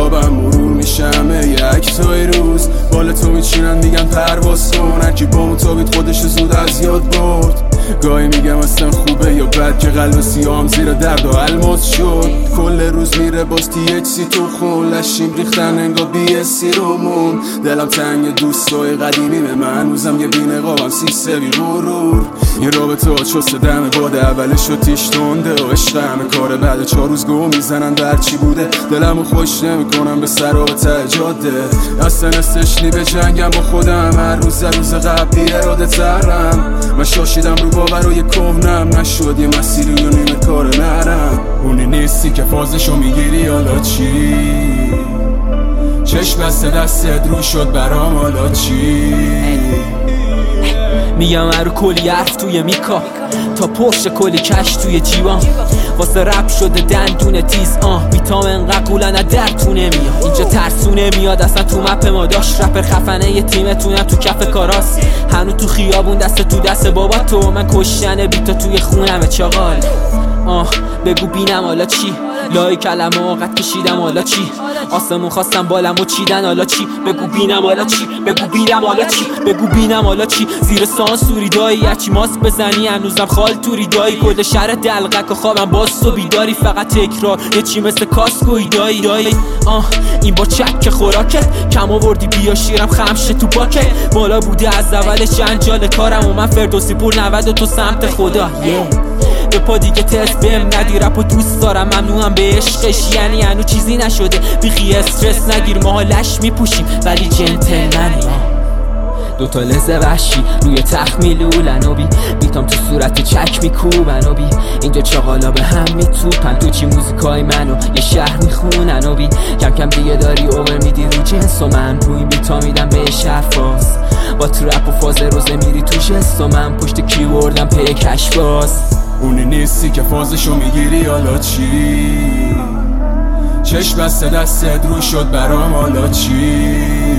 خوابم مرور میشم یک تای روز بال تو میچینن میگن پرواز کن هرکی با اون تابید خودش زود از یاد برد گاهی میگم اصلا خوبه یا بد که قلب سیاهم زیر درد و الماس شد کل روز میره باز THC تو خون لشیم ریختن انگا BSC رومون دلم تنگ دوستای قدیمیمه من هنوزم یه بینقابم سیسه بی غرور این رابطه ها چست دمه باده اولش رو تیش تونده و عشق همه کاره بعد 4 روز گو میزنن در چی بوده دلمو خوش نمیکنم به سر و ته جاده اصلا استشنی به جنگم با خودم هر روز قبلی اراده ترم من شاشیدم رو باورای کهنم نشد یه مسیری و نیمه کار نرم اونی نیستی که فازشو میگیری حالا چی چشم بسته دستت رو شد برام حالا چی میگم رو کلی حرف توی میکا تا پشت کلی کش توی جیبان واسه رپ شده دندون تیز ویتامین قبولن درتونه میاد اینجا ترسونه میاد اصلا تو مپ ما داشت رپر خفنه یه تیمتونم تو کف کاراس هنو تو خیابون دست تو دست بابا تو من کشتن بیتا توی خونمه چاقال بگو بینم حالا چی لای کلمه آقت کشیدم حالا چی آسمون خواستم بالمو چیدن حالا چی بگو بینم حالا چی بگو بینم حالا چی بگو بینم حالا چی زیر سانسوری دایی هرچی ماسک بزنی هنوزم خال توری دایی کل شهر دلقک و خوابم باز تو بیداری فقط تکرار یه چی مثل کاسکوی دایی این با چک خوراکت کم آوردی بیا شیرم خمشه تو باکت بالا بوده از اولش جنجال کارم و من فردوسی پور 90 و تو سمت خدا به پا دیگه تست بهم ندی رپو دوست دارم ممنونم به عشقش یعنی هنو چیزی نشده بیخی استرس نگیر ماها لش میپوشیم ولی جنتلمنی دوتا لزه وحشی روی تخمیلولن و بیتام تو صورت چک میکوبن و اینجا چاقالا به هم میتوپن تو چی موزیکای منو یه شهر میخونن و کم کم دیگه داری اوور میدی رو جنس و من روی بیتا میدم به شرفاز با ترپ و فاز روزه میری تو جست و من پشت کیوردم پی کش باز اونی نیستی که فازشو میگیری حالا چی چشم بسته دستت رو شد برام حالا چی